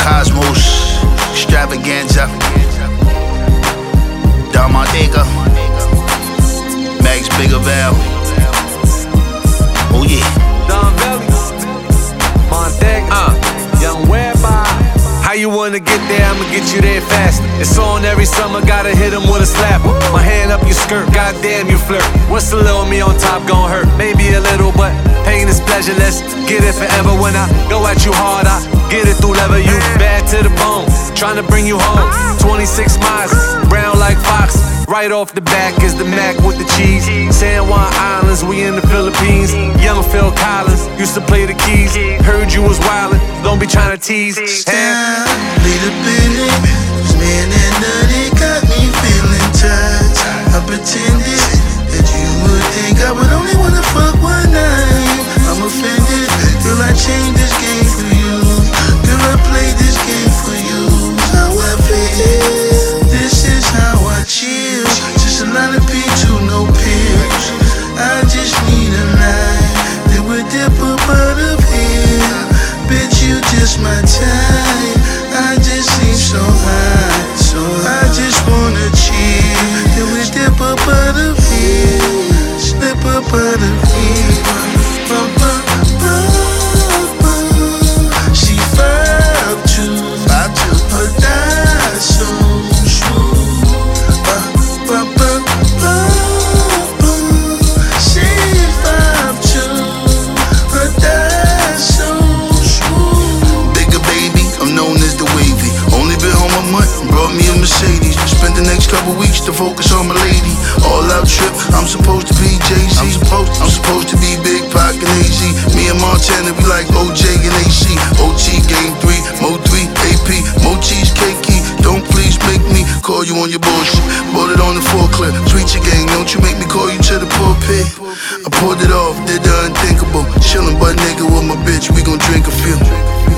Cosmos, Extravaganza, Don Montega, Max Biggerville. Oh yeah. Don Belly, Montega, Young Whereby. How you wanna get there? I'ma get you there faster. It's on every summer, gotta hit him with a slapper. My hand up your skirt, goddamn you flirt. What's the little me on top gon' hurt? Maybe a little, but pain is pleasure. Let's get it forever. When I go at you hard, I get it through leather. You bad to the bone, tryna bring you home. 26 miles, brown like Fox. Right off the back is the Mac with the cheese. San Juan Islands, we in the Philippines. Young Phil Collins used to play the keys. Heard you was wildin', don't be tryna tease. Little bit, man and nutty got me feeling touched. I pretended that you would think I would only wanna fuck one night. I'm offended, girl, I changed this game for you. Girl, I played this game for you. How I feel, this is how I chill. Just a lot of P2, no pills. I just need a night that would dip up out of here. Bitch, you just my type. I just seem so high, so I just wanna chill. Can we dip up out of here? Slip up out of here. She 5'2", her thighs so smooth. She 5'2", her thighs so smooth. Bigger baby, I'm known as the wavy. Only been home a month, brought me a Mercedes. Spent the next couple weeks to focus on my lady. All out trip, I'm supposed to be Jay-Z. I'm supposed to be Big Pac and AZ. Me and Montana, we like OJ and AC. OT game 3, Mo 3, AP, Mo cheesecake key. Don't please make me call you on your bullshit. Bought it on the forklift, sweet your gang. Don't you make me call you to the pulpit. I pulled it off, did the unthinkable. Chillin' butt nigga with my bitch, we gon' drink a few.